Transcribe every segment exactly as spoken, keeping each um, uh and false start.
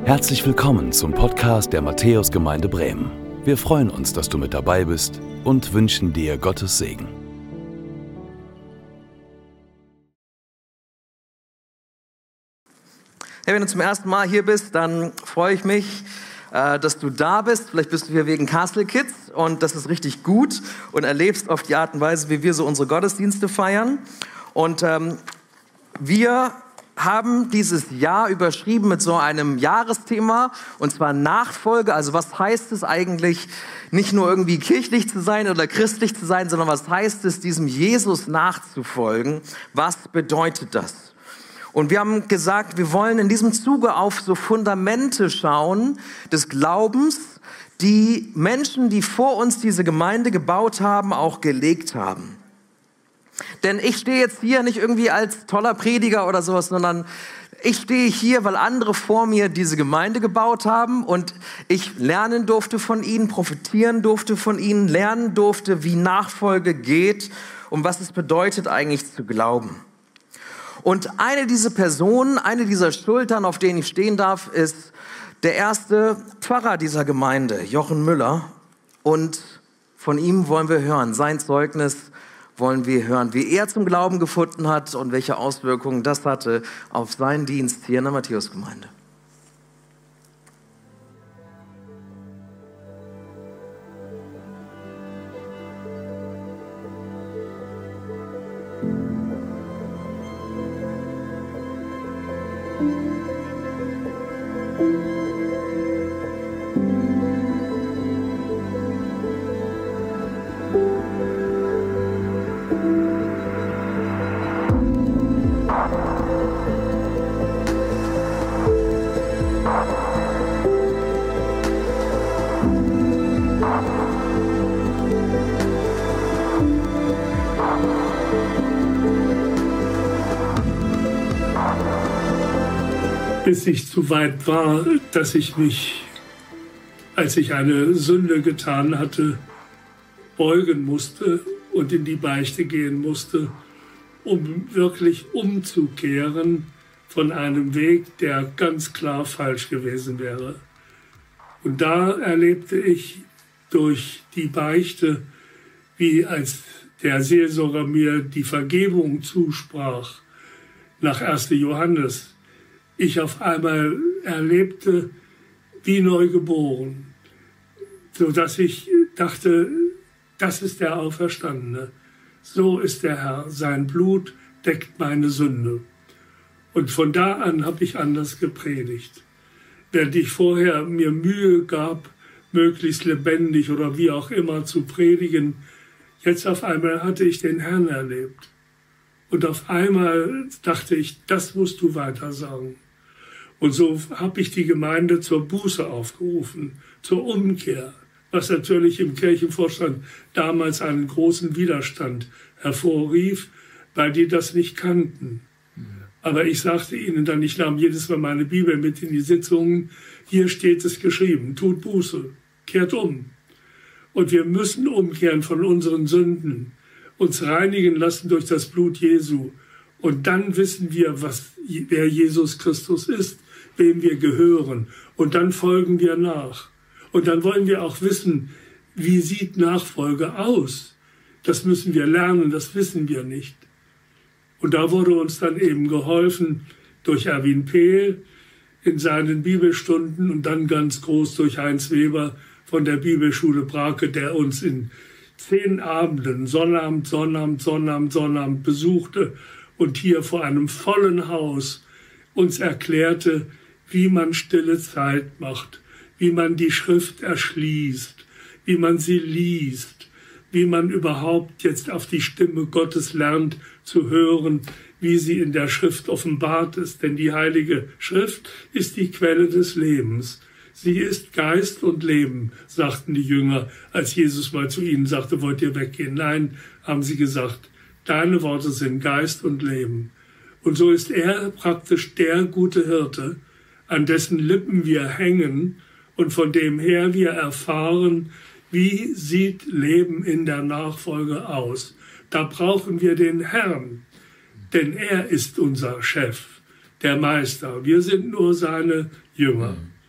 Herzlich willkommen zum Podcast der Matthäusgemeinde Bremen. Wir freuen uns, dass du mit dabei bist und wünschen dir Gottes Segen. Ja, wenn du zum ersten Mal hier bist, dann freue ich mich, äh, dass du da bist. Vielleicht bist du hier wegen Castle Kids und das ist richtig gut und erlebst auf die Art und Weise, wie wir so unsere Gottesdienste feiern. Und ähm, wir haben dieses Jahr überschrieben mit so einem Jahresthema, und zwar Nachfolge. Also was heißt es eigentlich, nicht nur irgendwie kirchlich zu sein oder christlich zu sein, sondern was heißt es, diesem Jesus nachzufolgen? Was bedeutet das? Und wir haben gesagt, wir wollen in diesem Zuge auf so Fundamente schauen des Glaubens, die Menschen, die vor uns diese Gemeinde gebaut haben, auch gelegt haben. Denn ich stehe jetzt hier nicht irgendwie als toller Prediger oder sowas, sondern ich stehe hier, weil andere vor mir diese Gemeinde gebaut haben und ich lernen durfte von ihnen, profitieren durfte von ihnen, lernen durfte, wie Nachfolge geht und was es bedeutet eigentlich zu glauben. Und eine dieser Personen, eine dieser Schultern, auf denen ich stehen darf, ist der erste Pfarrer dieser Gemeinde, Jochen Müller. Und von ihm wollen wir hören, sein Zeugnis wollen wir hören, wie er zum Glauben gefunden hat und welche Auswirkungen das hatte auf seinen Dienst hier in der Matthäusgemeinde. Bis ich zu weit war, dass ich mich, als ich eine Sünde getan hatte, beugen musste und in die Beichte gehen musste, um wirklich umzukehren von einem Weg, der ganz klar falsch gewesen wäre. Und da erlebte ich durch die Beichte, wie als der Seelsorger mir die Vergebung zusprach, nach erster Johannes, ich auf einmal erlebte, wie neu geboren, sodass ich dachte, das ist der Auferstandene. So ist der Herr. Sein Blut deckt meine Sünde. Und von da an habe ich anders gepredigt. Während ich vorher mir Mühe gab, möglichst lebendig oder wie auch immer zu predigen, jetzt auf einmal hatte ich den Herrn erlebt. Und auf einmal dachte ich, das musst du weiter sagen. Und so habe ich die Gemeinde zur Buße aufgerufen, zur Umkehr, was natürlich im Kirchenvorstand damals einen großen Widerstand hervorrief, weil die das nicht kannten. Aber ich sagte ihnen dann, ich nahm jedes Mal meine Bibel mit in die Sitzungen, hier steht es geschrieben, tut Buße, kehrt um. Und wir müssen umkehren von unseren Sünden, uns reinigen lassen durch das Blut Jesu. Und dann wissen wir, was, wer Jesus Christus ist, wem wir gehören. Und dann folgen wir nach. Und dann wollen wir auch wissen, wie sieht Nachfolge aus? Das müssen wir lernen, das wissen wir nicht. Und da wurde uns dann eben geholfen durch Erwin Pehl in seinen Bibelstunden und dann ganz groß durch Heinz Weber von der Bibelschule Brake, der uns in zehn Abenden, Sonnabend, Sonnabend, Sonnabend, Sonnabend besuchte und hier vor einem vollen Haus uns erklärte, wie man stille Zeit macht, wie man die Schrift erschließt, wie man sie liest, wie man überhaupt jetzt auf die Stimme Gottes lernt zu hören, wie sie in der Schrift offenbart ist. Denn die Heilige Schrift ist die Quelle des Lebens. Sie ist Geist und Leben, sagten die Jünger, als Jesus mal zu ihnen sagte, wollt ihr weggehen? Nein, haben sie gesagt, deine Worte sind Geist und Leben. Und so ist er praktisch der gute Hirte, an dessen Lippen wir hängen und von dem her wir erfahren, wie sieht Leben in der Nachfolge aus. Da brauchen wir den Herrn, denn er ist unser Chef, der Meister. Wir sind nur seine Jünger.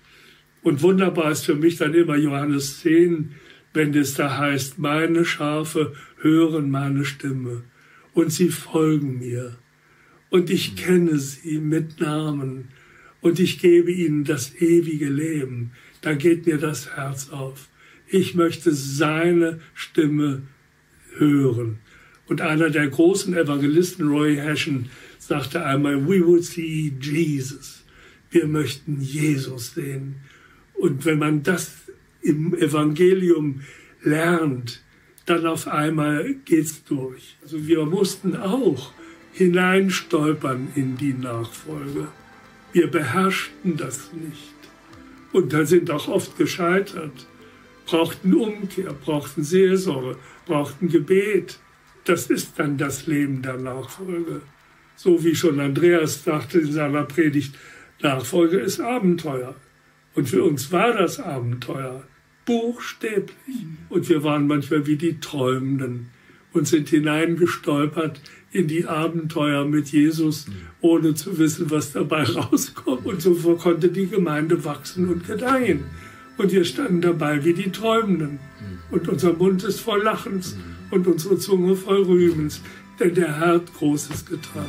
Und wunderbar ist für mich dann immer Johannes zehn, wenn es da heißt, meine Schafe hören meine Stimme und sie folgen mir. Und ich kenne sie mit Namen und ich gebe ihnen das ewige Leben. Da geht mir das Herz auf. Ich möchte seine Stimme hören. Und einer der großen Evangelisten, Roy Hession, sagte einmal, we would see Jesus. Wir möchten Jesus sehen. Und wenn man das im Evangelium lernt, dann auf einmal geht's durch. Also wir mussten auch hineinstolpern in die Nachfolge. Wir beherrschten das nicht. Und da sind auch oft gescheitert. Brauchten Umkehr, brauchten Seelsorge, brauchten Gebet. Das ist dann das Leben der Nachfolge. So wie schon Andreas sagte in seiner Predigt, Nachfolge ist Abenteuer. Und für uns war das Abenteuer buchstäblich. Und wir waren manchmal wie die Träumenden und sind hineingestolpert in die Abenteuer mit Jesus, ohne zu wissen, was dabei rauskommt. Und so konnte die Gemeinde wachsen und gedeihen. Und wir standen dabei wie die Träumenden. Und unser Mund ist voll Lachens und unsere Zunge voll Rühmens, denn der Herr hat Großes getan.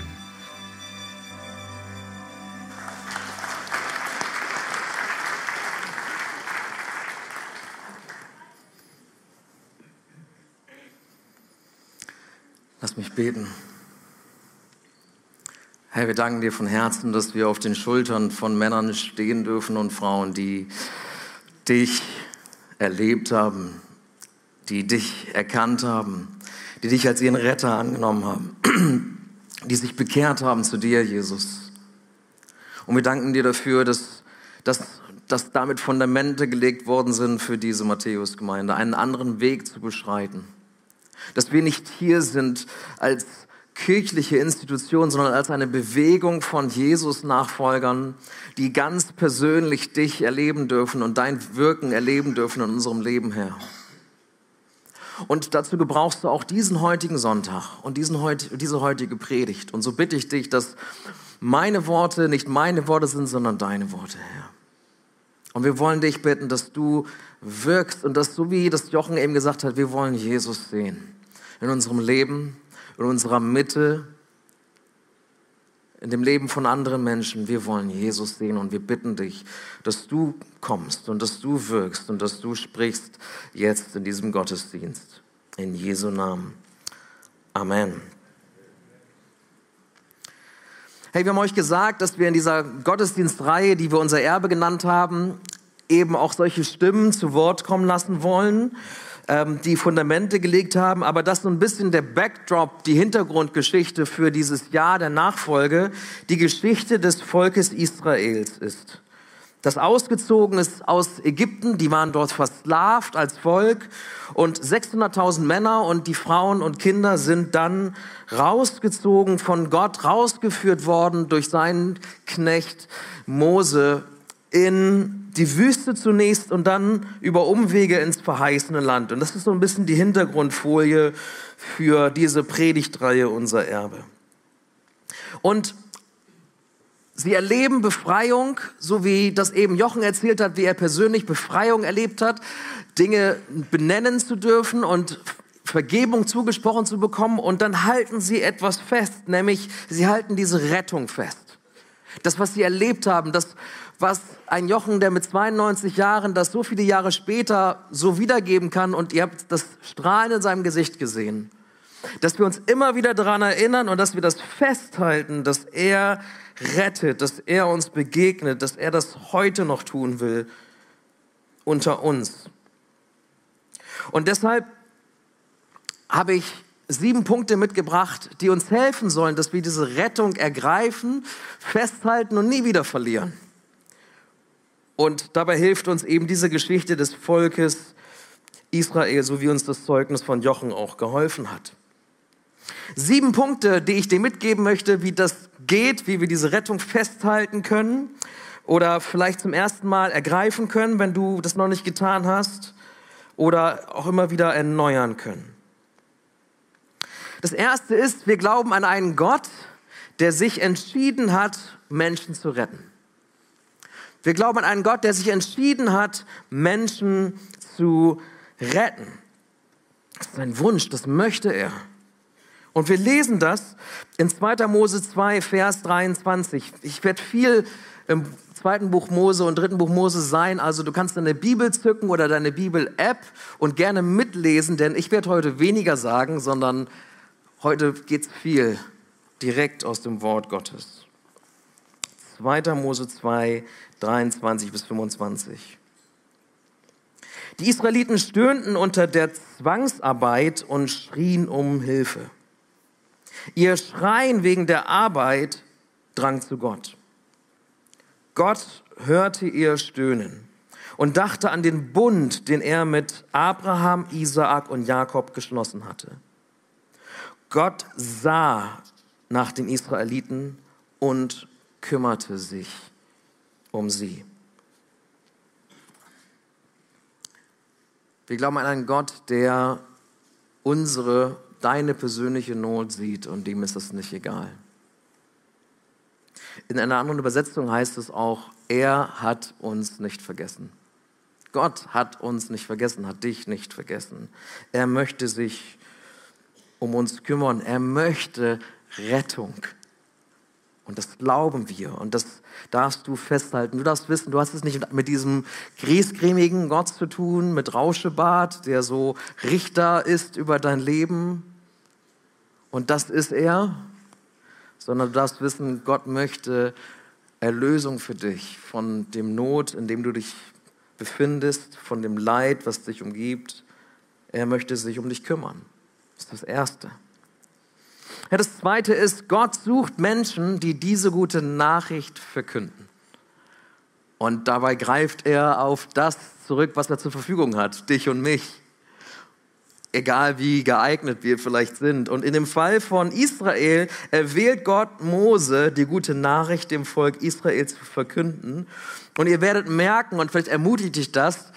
Lass mich beten. Herr, wir danken dir von Herzen, dass wir auf den Schultern von Männern stehen dürfen und Frauen, die dich erlebt haben, die dich erkannt haben, die dich als ihren Retter angenommen haben, die sich bekehrt haben zu dir, Jesus. Und wir danken dir dafür, dass, dass, dass damit Fundamente gelegt worden sind für diese Matthäus-Gemeinde, einen anderen Weg zu beschreiten. Dass wir nicht hier sind als kirchliche Institution, sondern als eine Bewegung von Jesus-Nachfolgern, die ganz persönlich dich erleben dürfen und dein Wirken erleben dürfen in unserem Leben, Herr. Und dazu gebrauchst du auch diesen heutigen Sonntag und diesen heut, diese heutige Predigt. Und so bitte ich dich, dass meine Worte nicht meine Worte sind, sondern deine Worte, Herr. Und wir wollen dich bitten, dass du wirkst und dass, so wie das Jochen eben gesagt hat, wir wollen Jesus sehen. In unserem Leben, in unserer Mitte, in dem Leben von anderen Menschen. Wir wollen Jesus sehen und wir bitten dich, dass du kommst und dass du wirkst und dass du sprichst jetzt in diesem Gottesdienst. In Jesu Namen. Amen. Hey, wir haben euch gesagt, dass wir in dieser Gottesdienstreihe, die wir unser Erbe genannt haben, eben auch solche Stimmen zu Wort kommen lassen wollen, ähm, die Fundamente gelegt haben, aber dass so ein bisschen der Backdrop, die Hintergrundgeschichte für dieses Jahr der Nachfolge, die Geschichte des Volkes Israels ist. Das ausgezogen ist aus Ägypten, die waren dort versklavt als Volk und sechshunderttausend Männer und die Frauen und Kinder sind dann rausgezogen von Gott, rausgeführt worden durch seinen Knecht Mose in die Wüste zunächst und dann über Umwege ins verheißene Land. Und das ist so ein bisschen die Hintergrundfolie für diese Predigtreihe Unser Erbe. Und sie erleben Befreiung, so wie das eben Jochen erzählt hat, wie er persönlich Befreiung erlebt hat, Dinge benennen zu dürfen und Vergebung zugesprochen zu bekommen. Und dann halten sie etwas fest, nämlich sie halten diese Rettung fest. Das, was sie erlebt haben, das, was ein Jochen, der mit zweiundneunzig Jahren das so viele Jahre später so wiedergeben kann, und ihr habt das Strahlen in seinem Gesicht gesehen, dass wir uns immer wieder daran erinnern und dass wir das festhalten, dass er rettet, dass er uns begegnet, dass er das heute noch tun will unter uns. Und deshalb habe ich sieben Punkte mitgebracht, die uns helfen sollen, dass wir diese Rettung ergreifen, festhalten und nie wieder verlieren. Und dabei hilft uns eben diese Geschichte des Volkes Israel, so wie uns das Zeugnis von Jochen auch geholfen hat. Sieben Punkte, die ich dir mitgeben möchte, wie das geht, wie wir diese Rettung festhalten können oder vielleicht zum ersten Mal ergreifen können, wenn du das noch nicht getan hast, oder auch immer wieder erneuern können. Das erste ist, wir glauben an einen Gott, der sich entschieden hat, Menschen zu retten. Wir glauben an einen Gott, der sich entschieden hat, Menschen zu retten. Das ist sein Wunsch, das möchte er. Und wir lesen das in zweiter Mose zwei, Vers dreiundzwanzig. Ich werde viel im zweiten Buch Mose und dritten Buch Mose sein, also du kannst deine Bibel zücken oder deine Bibel-App und gerne mitlesen, denn ich werde heute weniger sagen, sondern heute geht es viel direkt aus dem Wort Gottes. zweiter Mose zwei, dreiundzwanzig bis fünfundzwanzig. Die Israeliten stöhnten unter der Zwangsarbeit und schrien um Hilfe. Ihr Schreien wegen der Arbeit drang zu Gott. Gott hörte ihr Stöhnen und dachte an den Bund, den er mit Abraham, Isaak und Jakob geschlossen hatte. Gott sah nach den Israeliten und kümmerte sich um sie. Wir glauben an einen Gott, der unsere, deine persönliche Not sieht und dem ist es nicht egal. In einer anderen Übersetzung heißt es auch, er hat uns nicht vergessen. Gott hat uns nicht vergessen, hat dich nicht vergessen. Er möchte sich um uns kümmern. Er möchte Rettung. Und das glauben wir und das darfst du festhalten. Du darfst wissen, du hast es nicht mit diesem griesgrämigen Gott zu tun, mit Rauschebart, der so Richter ist über dein Leben. Und das ist er. Sondern du darfst wissen, Gott möchte Erlösung für dich von dem Not, in dem du dich befindest, von dem Leid, was dich umgibt. Er möchte sich um dich kümmern. Das ist das Erste. Ja, das Zweite ist, Gott sucht Menschen, die diese gute Nachricht verkünden. Und dabei greift er auf das zurück, was er zur Verfügung hat, dich und mich. Egal wie geeignet wir vielleicht sind. Und in dem Fall von Israel erwählt Gott Mose, die gute Nachricht dem Volk Israel zu verkünden. Und ihr werdet merken, und vielleicht ermutigt dich das,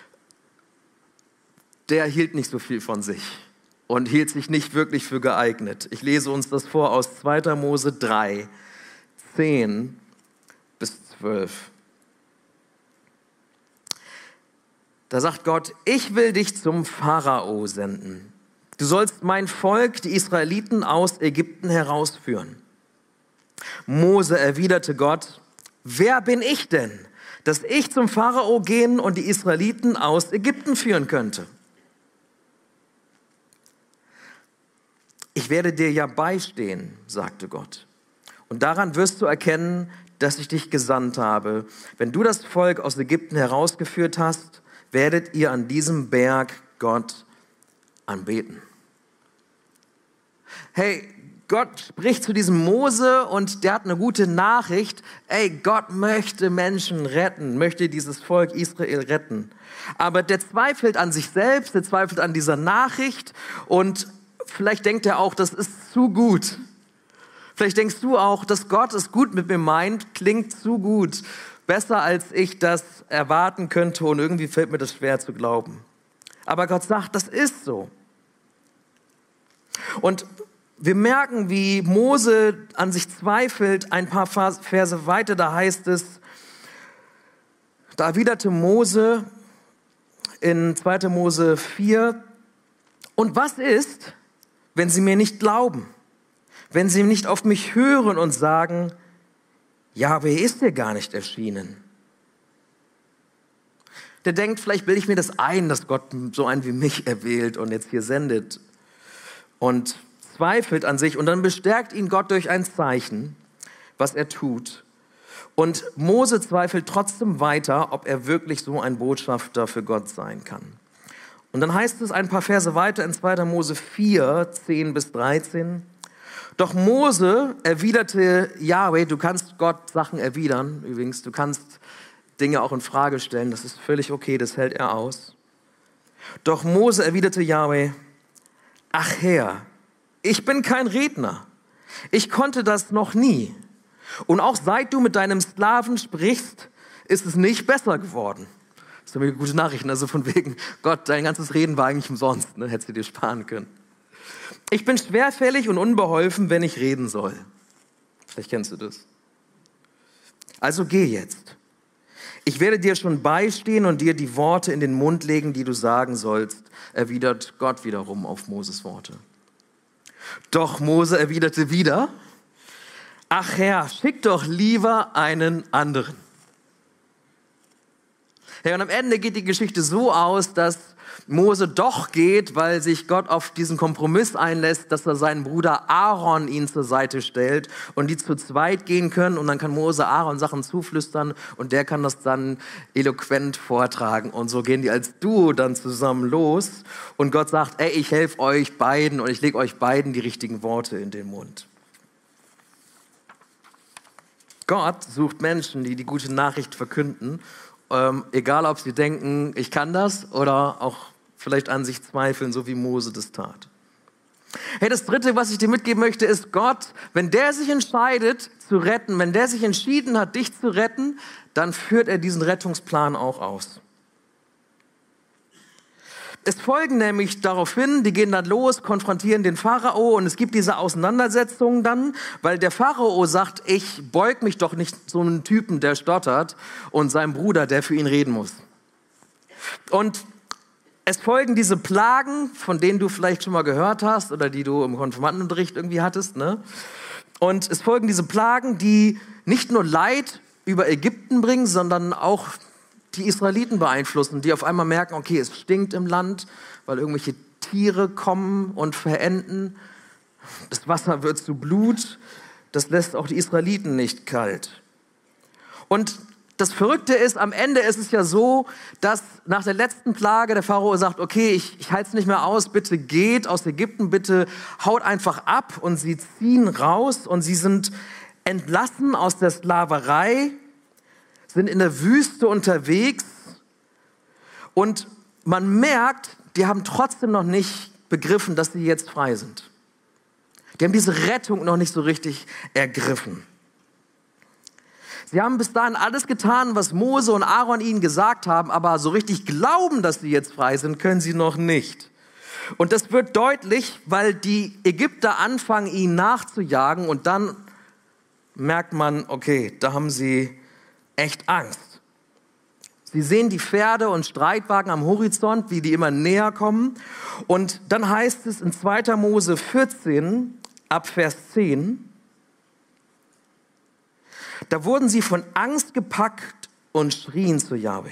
der hielt nicht so viel von sich und hielt sich nicht wirklich für geeignet. Ich lese uns das vor aus zweiter Mose drei, zehn bis zwölf. Da sagt Gott, ich will dich zum Pharao senden. Du sollst mein Volk, die Israeliten, aus Ägypten herausführen. Mose erwiderte Gott, wer bin ich denn, dass ich zum Pharao gehen und die Israeliten aus Ägypten führen könnte? Ich werde dir ja beistehen, sagte Gott. Und daran wirst du erkennen, dass ich dich gesandt habe. Wenn du das Volk aus Ägypten herausgeführt hast, werdet ihr an diesem Berg Gott anbeten. Hey, Gott spricht zu diesem Mose und der hat eine gute Nachricht. Ey, Gott möchte Menschen retten, möchte dieses Volk Israel retten. Aber der zweifelt an sich selbst, der zweifelt an dieser Nachricht und vielleicht denkt er auch, das ist zu gut. Vielleicht denkst du auch, dass Gott es gut mit mir meint, klingt zu gut. Besser als ich das erwarten könnte und irgendwie fällt mir das schwer zu glauben. Aber Gott sagt, das ist so. Und wir merken, wie Mose an sich zweifelt, ein paar Verse weiter, da heißt es, da erwiderte Mose in zweiter Mose vier, und was ist, wenn sie mir nicht glauben, wenn sie nicht auf mich hören und sagen, Jahwe ist dir gar nicht erschienen. Der denkt, vielleicht bilde ich mir das ein, dass Gott so einen wie mich erwählt und jetzt hier sendet. Und zweifelt an sich und dann bestärkt ihn Gott durch ein Zeichen, was er tut. Und Mose zweifelt trotzdem weiter, ob er wirklich so ein Botschafter für Gott sein kann. Und dann heißt es ein paar Verse weiter in zweiter Mose vier, zehn bis dreizehn. Doch Mose erwiderte Jahwe, du kannst Gott Sachen erwidern, übrigens, du kannst Dinge auch in Frage stellen, das ist völlig okay, das hält er aus. Doch Mose erwiderte Jahwe, ach Herr, ich bin kein Redner, ich konnte das noch nie. Und auch seit du mit deinem Sklaven sprichst, ist es nicht besser geworden. Das sind mir gute Nachrichten, also von wegen, Gott, dein ganzes Reden war eigentlich umsonst, ne? Hättest du dir sparen können. Ich bin schwerfällig und unbeholfen, wenn ich reden soll. Vielleicht kennst du das. Also geh jetzt. Ich werde dir schon beistehen und dir die Worte in den Mund legen, die du sagen sollst, erwidert Gott wiederum auf Moses Worte. Doch Mose erwiderte wieder, ach Herr, schick doch lieber einen anderen. Ja, und am Ende geht die Geschichte so aus, dass Mose doch geht, weil sich Gott auf diesen Kompromiss einlässt, dass er seinen Bruder Aaron ihn zur Seite stellt und die zu zweit gehen können und dann kann Mose Aaron Sachen zuflüstern und der kann das dann eloquent vortragen und so gehen die als Duo dann zusammen los und Gott sagt, ey, ich helfe euch beiden und ich lege euch beiden die richtigen Worte in den Mund. Gott sucht Menschen, die die gute Nachricht verkünden, ähm, egal ob sie denken, ich kann das oder auch vielleicht an sich zweifeln, so wie Mose das tat. Hey, das Dritte, was ich dir mitgeben möchte, ist Gott, wenn der sich entscheidet zu retten, wenn der sich entschieden hat, dich zu retten, dann führt er diesen Rettungsplan auch aus. Es folgen nämlich daraufhin, die gehen dann los, konfrontieren den Pharao und es gibt diese Auseinandersetzungen dann, weil der Pharao sagt, ich beug mich doch nicht so einen Typen, der stottert und seinem Bruder, der für ihn reden muss. Und es folgen diese Plagen, von denen du vielleicht schon mal gehört hast oder die du im Konfirmandenunterricht irgendwie hattest, ne? Und es folgen diese Plagen, die nicht nur Leid über Ägypten bringen, sondern auch die Israeliten beeinflussen, die auf einmal merken, okay, es stinkt im Land, weil irgendwelche Tiere kommen und verenden. Das Wasser wird zu Blut. Das lässt auch die Israeliten nicht kalt. Und das Verrückte ist, am Ende ist es ja so, dass nach der letzten Plage der Pharao sagt, okay, ich, ich halte es nicht mehr aus, bitte geht aus Ägypten, bitte haut einfach ab. Und sie ziehen raus und sie sind entlassen aus der Sklaverei, sind in der Wüste unterwegs und man merkt, die haben trotzdem noch nicht begriffen, dass sie jetzt frei sind. Die haben diese Rettung noch nicht so richtig ergriffen. Sie haben bis dahin alles getan, was Mose und Aaron ihnen gesagt haben, aber so richtig glauben, dass sie jetzt frei sind, können sie noch nicht. Und das wird deutlich, weil die Ägypter anfangen, ihnen nachzujagen und dann merkt man, okay, da haben sie echt Angst. Sie sehen die Pferde und Streitwagen am Horizont, wie die immer näher kommen. Und dann heißt es in zweiter Mose vierzehn, ab Vers zehn, da wurden sie von Angst gepackt und schrien zu Jahwe.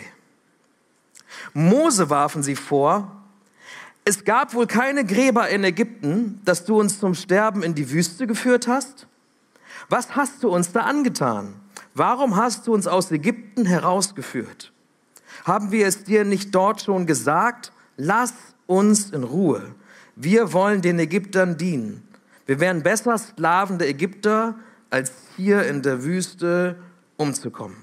Mose warfen sie vor, es gab wohl keine Gräber in Ägypten, dass du uns zum Sterben in die Wüste geführt hast? Was hast du uns da angetan? Warum hast du uns aus Ägypten herausgeführt? Haben wir es dir nicht dort schon gesagt? Lass uns in Ruhe. Wir wollen den Ägyptern dienen. Wir wären besser Sklaven der Ägypter, als hier in der Wüste umzukommen.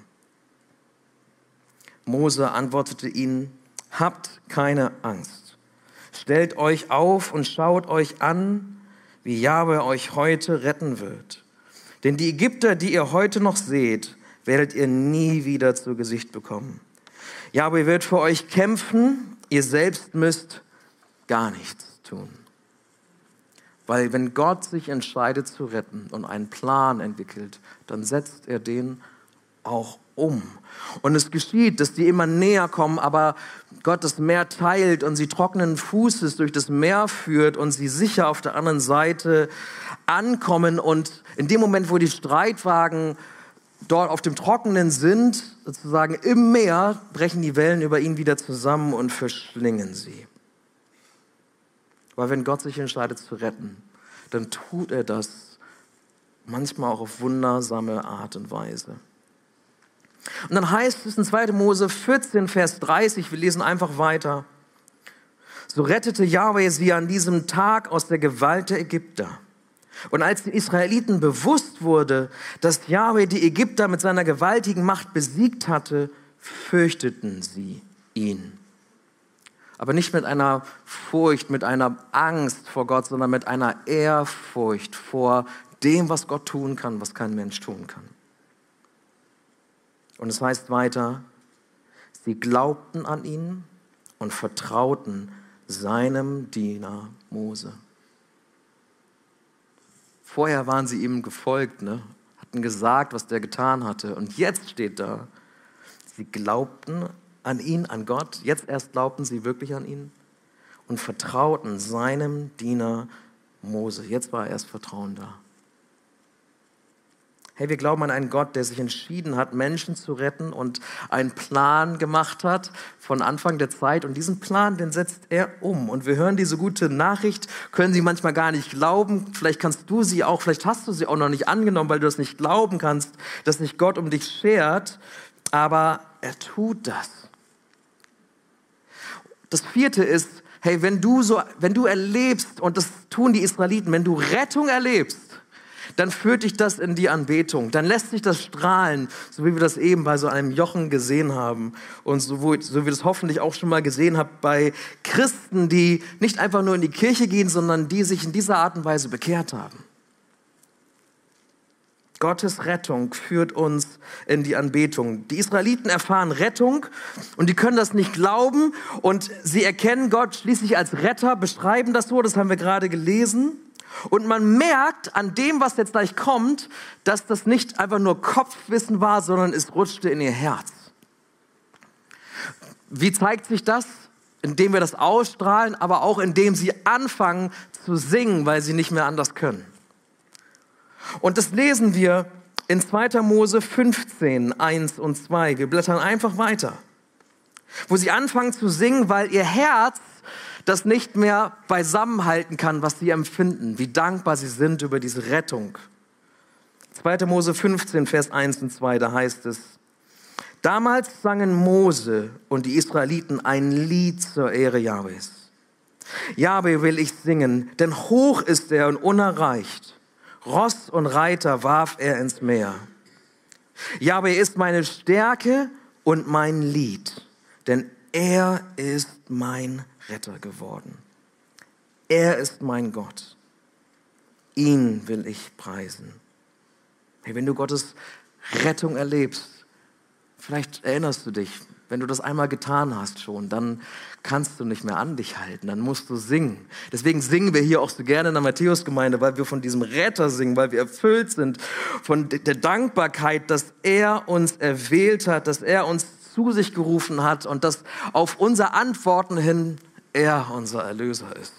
Mose antwortete ihnen, habt keine Angst. Stellt euch auf und schaut euch an, wie Jahwe euch heute retten wird. Denn die Ägypter, die ihr heute noch seht, werdet ihr nie wieder zu Gesicht bekommen. Jahwe wird für euch kämpfen, ihr selbst müsst gar nichts tun. Weil wenn Gott sich entscheidet zu retten und einen Plan entwickelt, dann setzt er den auch um. Und es geschieht, dass die immer näher kommen, aber Gott das Meer teilt und sie trockenen Fußes durch das Meer führt und sie sicher auf der anderen Seite ankommen. Und in dem Moment, wo die Streitwagen dort auf dem Trockenen sind, sozusagen im Meer, brechen die Wellen über ihn wieder zusammen und verschlingen sie. Weil wenn Gott sich entscheidet zu retten, dann tut er das manchmal auch auf wundersame Art und Weise. Und dann heißt es in zweiter Mose vierzehn, Vers dreißig, wir lesen einfach weiter. So rettete Jahwe sie an diesem Tag aus der Gewalt der Ägypter. Und als den Israeliten bewusst wurde, dass Jahwe die Ägypter mit seiner gewaltigen Macht besiegt hatte, fürchteten sie ihn. Aber nicht mit einer Furcht, mit einer Angst vor Gott, sondern mit einer Ehrfurcht vor dem, was Gott tun kann, was kein Mensch tun kann. Und es heißt weiter, sie glaubten an ihn und vertrauten seinem Diener Mose. Vorher waren sie ihm gefolgt, ne? Hatten gesagt, was der getan hatte. Und jetzt steht da, Sie glaubten an ihn, an Gott. Jetzt erst glaubten sie wirklich an ihn und vertrauten seinem Diener Mose. Jetzt war erst Vertrauen da. Hey, wir glauben an einen Gott, der sich entschieden hat, Menschen zu retten und einen Plan gemacht hat von Anfang der Zeit. Und diesen Plan, den setzt er um. Und wir hören diese gute Nachricht, können sie manchmal gar nicht glauben. Vielleicht kannst du sie auch, vielleicht hast du sie auch noch nicht angenommen, weil du das nicht glauben kannst, dass sich Gott um dich schert. Aber er tut das. Das vierte ist, hey, wenn du so, wenn du erlebst, und das tun die Israeliten, wenn du Rettung erlebst, dann führt dich das in die Anbetung. Dann lässt sich das strahlen, so wie wir das eben bei so einem Jochen gesehen haben. Und so, wo, so wie wir das hoffentlich auch schon mal gesehen habt bei Christen, die nicht einfach nur in die Kirche gehen, sondern die sich in dieser Art und Weise bekehrt haben. Gottes Rettung führt uns in die Anbetung. Die Israeliten erfahren Rettung und die können das nicht glauben. Und sie erkennen Gott schließlich als Retter, beschreiben das so, das haben wir gerade gelesen. Und man merkt an dem, was jetzt gleich kommt, dass das nicht einfach nur Kopfwissen war, sondern es rutschte in ihr Herz. Wie zeigt sich das? Indem wir das ausstrahlen, aber auch indem sie anfangen zu singen, weil sie nicht mehr anders können. Und das lesen wir in zweiter Mose fünfzehn, eins und zwei. Wir blättern einfach weiter. Wo sie anfangen zu singen, weil ihr Herz das nicht mehr beisammenhalten kann, was sie empfinden, wie dankbar sie sind über diese Rettung. zweiter Mose fünfzehn, Vers eins und zwei, da heißt es: Damals sangen Mose und die Israeliten ein Lied zur Ehre Jahwes. Jahwe will ich singen, denn hoch ist er und unerreicht. Ross und Reiter warf er ins Meer. Jahwe ist meine Stärke und mein Lied, denn er ist mein Retter geworden. Er ist mein Gott. Ihn will ich preisen. Hey, wenn du Gottes Rettung erlebst, vielleicht erinnerst du dich, wenn du das einmal getan hast schon, dann kannst du nicht mehr an dich halten, dann musst du singen. Deswegen singen wir hier auch so gerne in der Matthäusgemeinde, weil wir von diesem Retter singen, weil wir erfüllt sind von der Dankbarkeit, dass er uns erwählt hat, dass er uns zu sich gerufen hat und dass auf unser Antworten hin er unser Erlöser ist.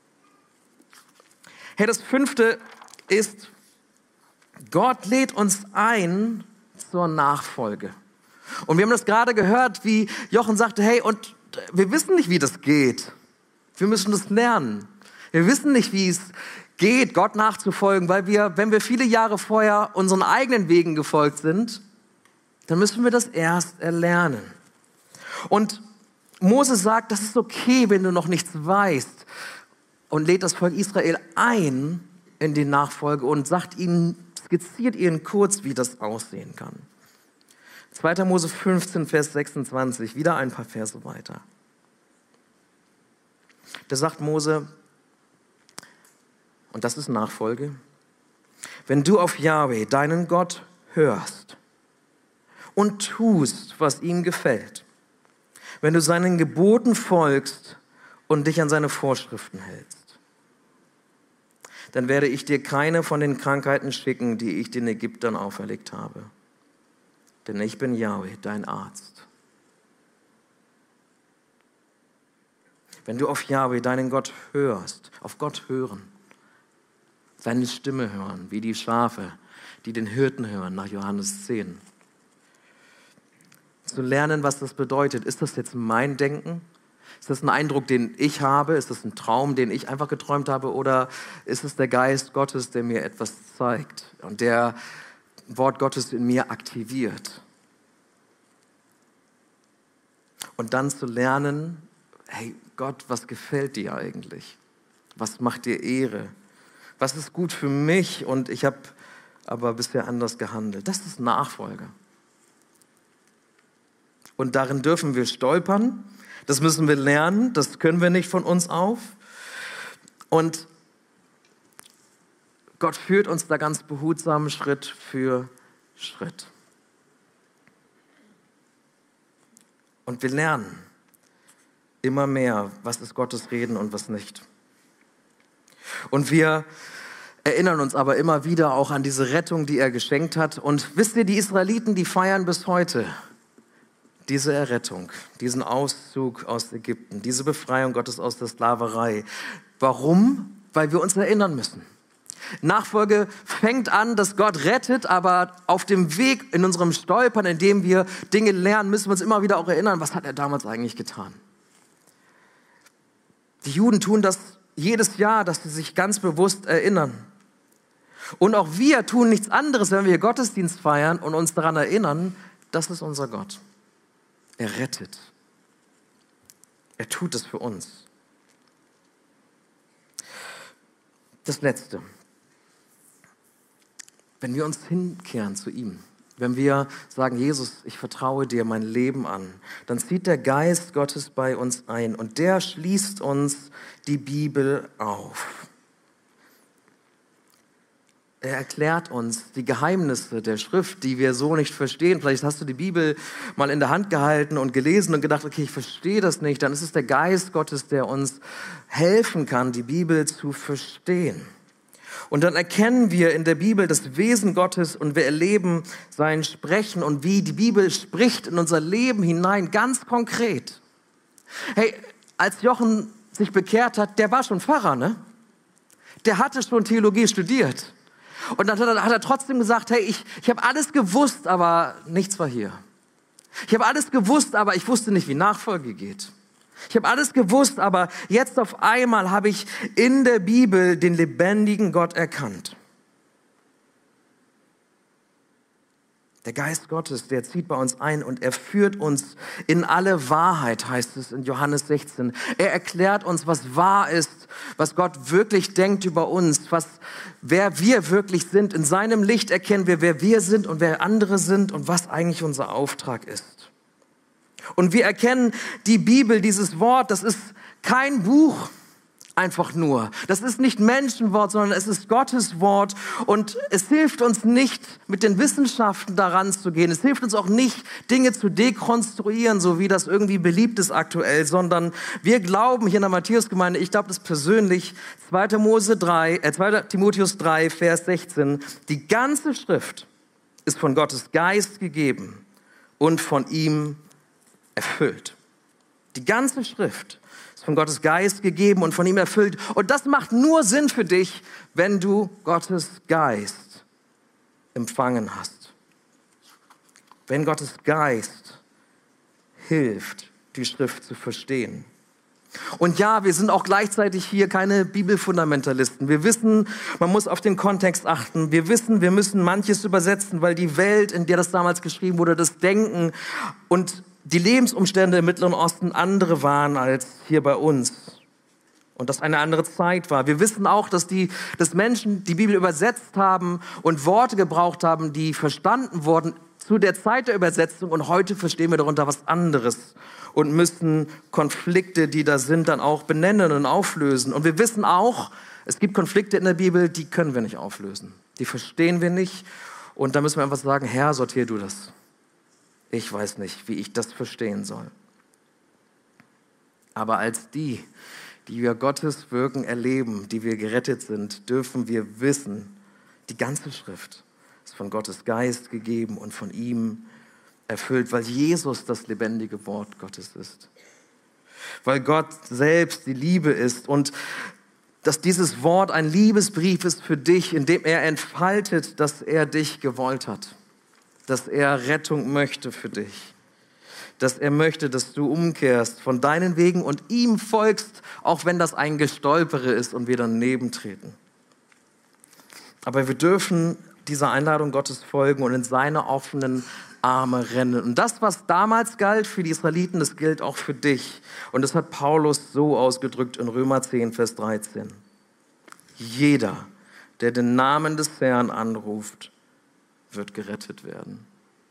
Hey, das fünfte ist, Gott lädt uns ein zur Nachfolge. Und wir haben das gerade gehört, wie Jochen sagte, hey, und wir wissen nicht, wie das geht. Wir müssen das lernen. Wir wissen nicht, wie es geht, Gott nachzufolgen, weil wir, wenn wir viele Jahre vorher unseren eigenen Wegen gefolgt sind, dann müssen wir das erst erlernen. Und Mose sagt, das ist okay, wenn du noch nichts weißt, und lädt das Volk Israel ein in die Nachfolge und sagt ihnen, skizziert ihnen kurz, wie das aussehen kann. zweiter Mose fünfzehn, Vers sechsundzwanzig, wieder ein paar Verse weiter. Da sagt Mose, und das ist Nachfolge, wenn du auf Jahwe, deinen Gott, hörst und tust, was ihm gefällt, wenn du seinen Geboten folgst und dich an seine Vorschriften hältst, dann werde ich dir keine von den Krankheiten schicken, die ich den Ägyptern auferlegt habe. Denn ich bin Jahwe, dein Arzt. Wenn du auf Jahwe, deinen Gott, hörst, auf Gott hören, seine Stimme hören, wie die Schafe, die den Hirten hören, nach Johannes zehn. Zu lernen, was das bedeutet. Ist das jetzt mein Denken? Ist das ein Eindruck, den ich habe? Ist das ein Traum, den ich einfach geträumt habe? Oder ist es der Geist Gottes, der mir etwas zeigt und der Wort Gottes in mir aktiviert? Und dann zu lernen, hey Gott, was gefällt dir eigentlich? Was macht dir Ehre? Was ist gut für mich? Und ich habe aber bisher anders gehandelt. Das ist Nachfolge. Und darin dürfen wir stolpern. Das müssen wir lernen. Das können wir nicht von uns auf. Und Gott führt uns da ganz behutsam Schritt für Schritt. Und wir lernen immer mehr, was ist Gottes Reden und was nicht. Und wir erinnern uns aber immer wieder auch an diese Rettung, die er geschenkt hat. Und wisst ihr, die Israeliten, die feiern bis heute diese Errettung, diesen Auszug aus Ägypten, diese Befreiung Gottes aus der Sklaverei. Warum? Weil wir uns erinnern müssen. Nachfolge fängt an, dass Gott rettet, aber auf dem Weg in unserem Stolpern, in dem wir Dinge lernen, müssen wir uns immer wieder auch erinnern, was hat er damals eigentlich getan? Die Juden tun das jedes Jahr, dass sie sich ganz bewusst erinnern. Und auch wir tun nichts anderes, wenn wir Gottesdienst feiern und uns daran erinnern, das ist unser Gott. Er rettet. Er tut es für uns. Das Letzte. Wenn wir uns hinkehren zu ihm, wenn wir sagen, Jesus, ich vertraue dir mein Leben an, dann zieht der Geist Gottes bei uns ein und der schließt uns die Bibel auf. Er erklärt uns die Geheimnisse der Schrift, die wir so nicht verstehen. Vielleicht hast du die Bibel mal in der Hand gehalten und gelesen und gedacht, okay, ich verstehe das nicht. Dann ist es der Geist Gottes, der uns helfen kann, die Bibel zu verstehen. Und dann erkennen wir in der Bibel das Wesen Gottes und wir erleben sein Sprechen und wie die Bibel spricht in unser Leben hinein, ganz konkret. Hey, als Jochen sich bekehrt hat, der war schon Pfarrer, ne? Der hatte schon Theologie studiert. Und dann hat er, hat er trotzdem gesagt, hey, ich, ich habe alles gewusst, aber nichts war hier. Ich habe alles gewusst, aber ich wusste nicht, wie Nachfolge geht. Ich habe alles gewusst, aber jetzt auf einmal habe ich in der Bibel den lebendigen Gott erkannt. Der Geist Gottes, der zieht bei uns ein und er führt uns in alle Wahrheit, heißt es in Johannes sechzehn. Er erklärt uns, was wahr ist, was Gott wirklich denkt über uns, was, wer wir wirklich sind. In seinem Licht erkennen wir, wer wir sind und wer andere sind und was eigentlich unser Auftrag ist. Und wir erkennen die Bibel, dieses Wort, das ist kein Buch, einfach nur. Das ist nicht Menschenwort, sondern es ist Gottes Wort und es hilft uns nicht, mit den Wissenschaften daran zu gehen. Es hilft uns auch nicht, Dinge zu dekonstruieren, so wie das irgendwie beliebt ist aktuell, sondern wir glauben hier in der Matthäusgemeinde, ich glaube das persönlich, zweiter Mose drei, äh, zweiter Timotheus drei, Vers sechzehn, die ganze Schrift ist von Gottes Geist gegeben und von ihm erfüllt. Die ganze Schrift ist von Gottes Geist gegeben und von ihm erfüllt. Und das macht nur Sinn für dich, wenn du Gottes Geist empfangen hast. Wenn Gottes Geist hilft, die Schrift zu verstehen. Und ja, wir sind auch gleichzeitig hier keine Bibelfundamentalisten. Wir wissen, man muss auf den Kontext achten. Wir wissen, wir müssen manches übersetzen, weil die Welt, in der das damals geschrieben wurde, das Denken und die Lebensumstände im Mittleren Osten andere waren als hier bei uns. Und dass eine andere Zeit war. Wir wissen auch, dass die dass Menschen die Bibel übersetzt haben und Worte gebraucht haben, die verstanden wurden zu der Zeit der Übersetzung. Und heute verstehen wir darunter was anderes und müssen Konflikte, die da sind, dann auch benennen und auflösen. Und wir wissen auch, es gibt Konflikte in der Bibel, die können wir nicht auflösen. Die verstehen wir nicht. Und da müssen wir einfach sagen, Herr, sortier du das. Ich weiß nicht, wie ich das verstehen soll. Aber als die, die wir Gottes Wirken erleben, die wir gerettet sind, dürfen wir wissen, die ganze Schrift ist von Gottes Geist gegeben und von ihm erfüllt, weil Jesus das lebendige Wort Gottes ist. Weil Gott selbst die Liebe ist und dass dieses Wort ein Liebesbrief ist für dich, in dem er entfaltet, dass er dich gewollt hat. Dass er Rettung möchte für dich. Dass er möchte, dass du umkehrst von deinen Wegen und ihm folgst, auch wenn das ein Gestolpere ist und wir daneben treten. Aber wir dürfen dieser Einladung Gottes folgen und in seine offenen Arme rennen. Und das, was damals galt für die Israeliten, das gilt auch für dich. Und das hat Paulus so ausgedrückt in Römer zehn, Vers dreizehn. Jeder, der den Namen des Herrn anruft, wird gerettet werden.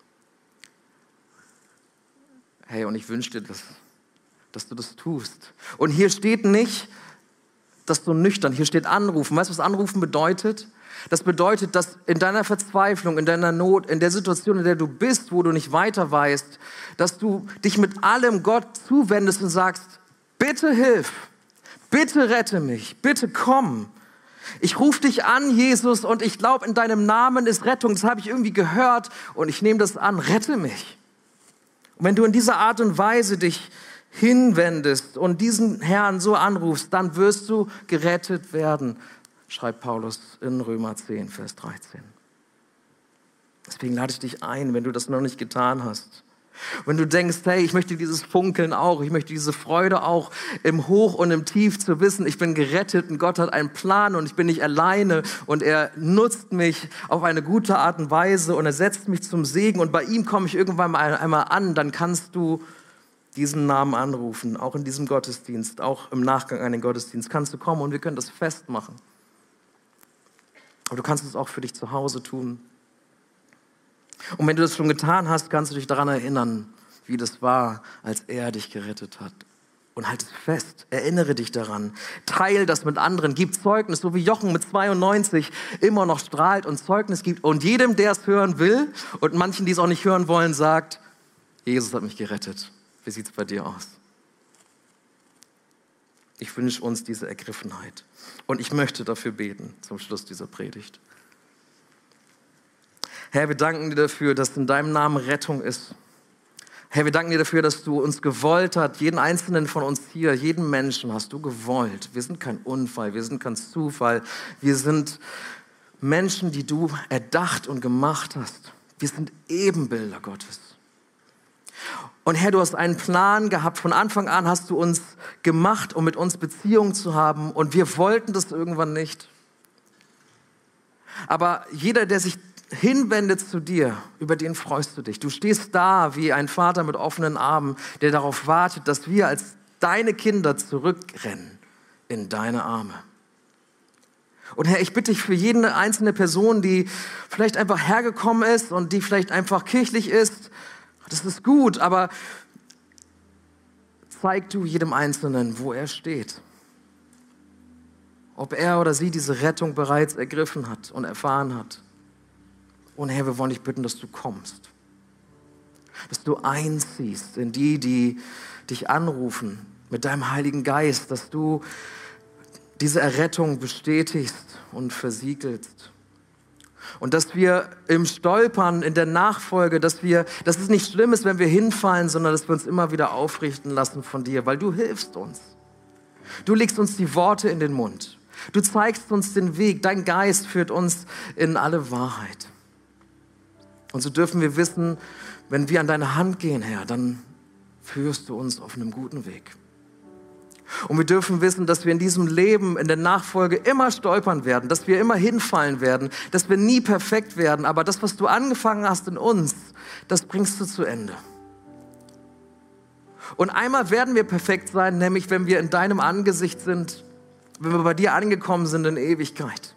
Hey, und ich wünsche dir das, dass du das tust. Und hier steht nicht, dass du nüchtern, hier steht anrufen. Weißt du, was anrufen bedeutet? Das bedeutet, dass in deiner Verzweiflung, in deiner Not, in der Situation, in der du bist, wo du nicht weiter weißt, dass du dich mit allem Gott zuwendest und sagst, bitte hilf, bitte rette mich, bitte komm. Ich rufe dich an, Jesus, und ich glaube, in deinem Namen ist Rettung. Das habe ich irgendwie gehört und ich nehme das an. Rette mich. Und wenn du in dieser Art und Weise dich hinwendest und diesen Herrn so anrufst, dann wirst du gerettet werden, schreibt Paulus in Römer zehn, Vers dreizehn. Deswegen lade ich dich ein, wenn du das noch nicht getan hast. Wenn du denkst, hey, ich möchte dieses Funkeln auch, ich möchte diese Freude auch im Hoch und im Tief zu wissen, ich bin gerettet und Gott hat einen Plan und ich bin nicht alleine und er nutzt mich auf eine gute Art und Weise und er setzt mich zum Segen und bei ihm komme ich irgendwann mal einmal an, dann kannst du diesen Namen anrufen, auch in diesem Gottesdienst, auch im Nachgang an den Gottesdienst kannst du kommen und wir können das festmachen. Aber du kannst es auch für dich zu Hause tun. Und wenn du das schon getan hast, kannst du dich daran erinnern, wie das war, als er dich gerettet hat. Und halt es fest, erinnere dich daran. Teil das mit anderen, gib Zeugnis, so wie Jochen mit zweiundneunzig immer noch strahlt und Zeugnis gibt. Und jedem, der es hören will und manchen, die es auch nicht hören wollen, sagt, Jesus hat mich gerettet. Wie sieht es bei dir aus? Ich wünsche uns diese Ergriffenheit. Und ich möchte dafür beten, zum Schluss dieser Predigt. Herr, wir danken dir dafür, dass in deinem Namen Rettung ist. Herr, wir danken dir dafür, dass du uns gewollt hast, jeden einzelnen von uns hier, jeden Menschen hast du gewollt. Wir sind kein Unfall, wir sind kein Zufall. Wir sind Menschen, die du erdacht und gemacht hast. Wir sind Ebenbilder Gottes. Und Herr, du hast einen Plan gehabt. Von Anfang an hast du uns gemacht, um mit uns Beziehung zu haben. Und wir wollten das irgendwann nicht. Aber jeder, der sich hinwendet zu dir, über den freust du dich. Du stehst da wie ein Vater mit offenen Armen, der darauf wartet, dass wir als deine Kinder zurückrennen in deine Arme. Und Herr, ich bitte dich für jede einzelne Person, die vielleicht einfach hergekommen ist und die vielleicht einfach kirchlich ist, das ist gut, aber zeig du jedem Einzelnen, wo er steht. Ob er oder sie diese Rettung bereits ergriffen hat und erfahren hat. Und Herr, wir wollen dich bitten, dass du kommst. Dass du einziehst in die, die dich anrufen mit deinem Heiligen Geist. Dass du diese Errettung bestätigst und versiegelst. Und dass wir im Stolpern, in der Nachfolge, dass wir, dass es nicht schlimm ist, wenn wir hinfallen, sondern dass wir uns immer wieder aufrichten lassen von dir, weil du hilfst uns. Du legst uns die Worte in den Mund. Du zeigst uns den Weg. Dein Geist führt uns in alle Wahrheit. Und so dürfen wir wissen, wenn wir an deine Hand gehen, Herr, dann führst du uns auf einem guten Weg. Und wir dürfen wissen, dass wir in diesem Leben, in der Nachfolge immer stolpern werden, dass wir immer hinfallen werden, dass wir nie perfekt werden. Aber das, was du angefangen hast in uns, das bringst du zu Ende. Und einmal werden wir perfekt sein, nämlich wenn wir in deinem Angesicht sind, wenn wir bei dir angekommen sind in Ewigkeit.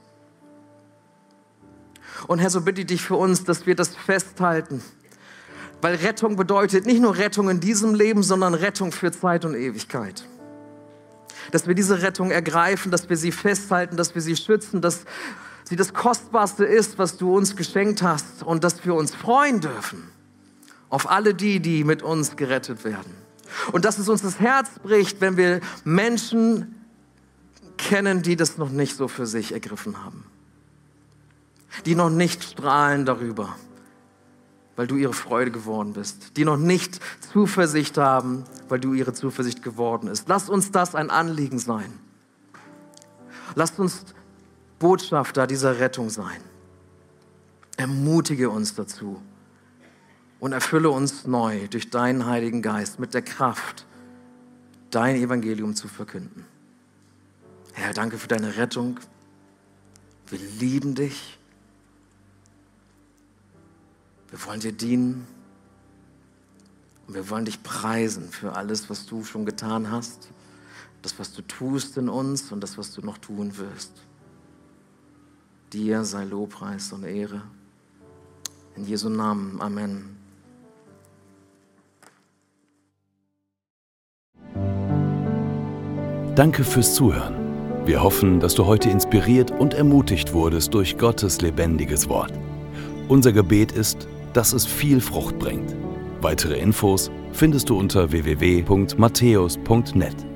Und Herr, so bitte ich dich für uns, dass wir das festhalten. Weil Rettung bedeutet nicht nur Rettung in diesem Leben, sondern Rettung für Zeit und Ewigkeit. Dass wir diese Rettung ergreifen, dass wir sie festhalten, dass wir sie schützen, dass sie das Kostbarste ist, was du uns geschenkt hast. Und dass wir uns freuen dürfen auf alle die, die mit uns gerettet werden. Und dass es uns das Herz bricht, wenn wir Menschen kennen, die das noch nicht so für sich ergriffen haben. Die noch nicht strahlen darüber, weil du ihre Freude geworden bist. Die noch nicht Zuversicht haben, weil du ihre Zuversicht geworden bist. Lass uns das ein Anliegen sein. Lass uns Botschafter dieser Rettung sein. Ermutige uns dazu und erfülle uns neu durch deinen Heiligen Geist mit der Kraft, dein Evangelium zu verkünden. Herr, danke für deine Rettung. Wir lieben dich. Wir wollen dir dienen und wir wollen dich preisen für alles, was du schon getan hast, das, was du tust in uns und das, was du noch tun wirst. Dir sei Lobpreis und Ehre. In Jesu Namen. Amen. Danke fürs Zuhören. Wir hoffen, dass du heute inspiriert und ermutigt wurdest durch Gottes lebendiges Wort. Unser Gebet ist, dass es viel Frucht bringt. Weitere Infos findest du unter w w w punkt matthäus punkt net.